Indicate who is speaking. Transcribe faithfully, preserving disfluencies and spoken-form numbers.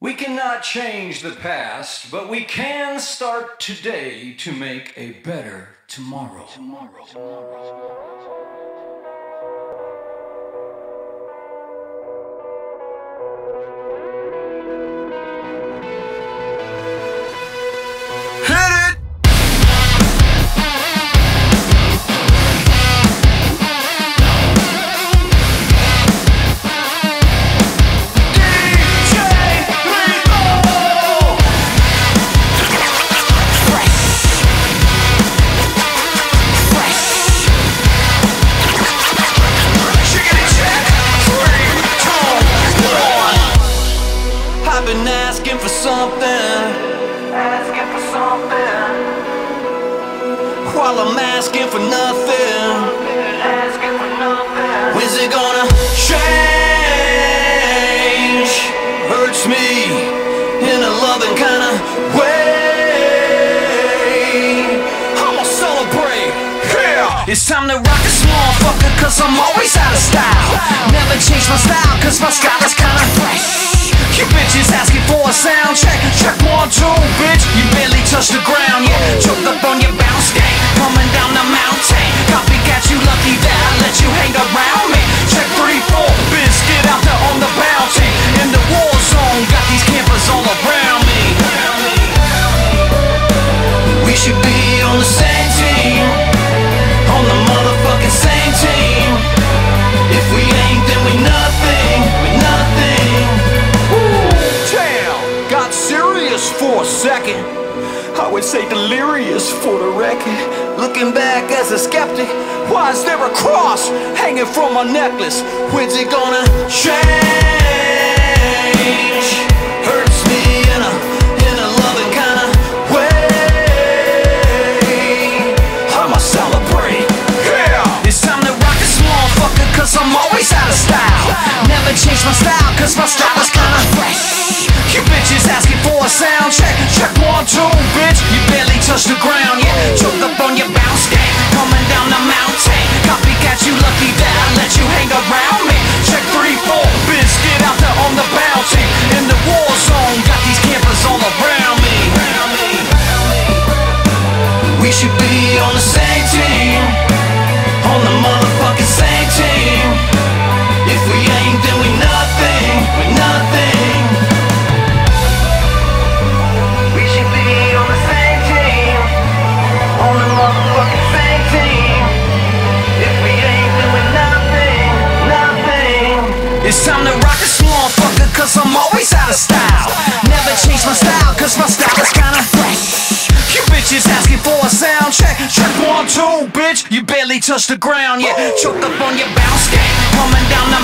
Speaker 1: We cannot change the past, but we can start today to make a better tomorrow. Tomorrow. Tomorrow.
Speaker 2: Asking for something, asking for something, while I'm asking for nothing, asking for nothing. When's it gonna change? Hurts me in a loving kind of way. I'ma celebrate, yeah. It's time to rock this motherfucker, cause I'm always out of style. Never change my style, cause my style is kinda fresh. You bitches asking for a sound check. Check one, two, bitch. You barely touch the ground, yeah. Choked up on your bounce game, coming down the mountain. Copycat, you lucky that I let you hang around me. Check three, four, bitch. Get out there on the bounty. In the war zone, got these campers all around me. We should be on the same team, on the motherfucking same team. If we ain't, then we nothing, we nothing. Got serious for a second, I would say delirious for the record. Looking back as a skeptic, why is there a cross hanging from my necklace? When's it gonna change? Hurts me in a, in a loving kind of way. I'ma celebrate, yeah. It's time to rock this motherfucker, cause I'm always out of style. Never change my style, cause my style is kinda fresh. You bitches asking for a sound check. Check one, two, bitch. You barely touch the ground, yeah. Choked up on your bounce game, coming down the mountain. Copycat, you lucky that I let you hang around me. Check three, four, bitch. Get out there on the bounty. In the war zone, got these campers all around me. We should be on the same team, on the motherfucking same team. If we ain't, then we nothing, we nothing. It's time to rock this motherfucker, cause I'm always out of style. Never change my style, cause my style is kinda fresh. You bitches asking for a sound check. Check one, two, bitch. You barely touch the ground, yeah. Choked up on your bounce game, coming down the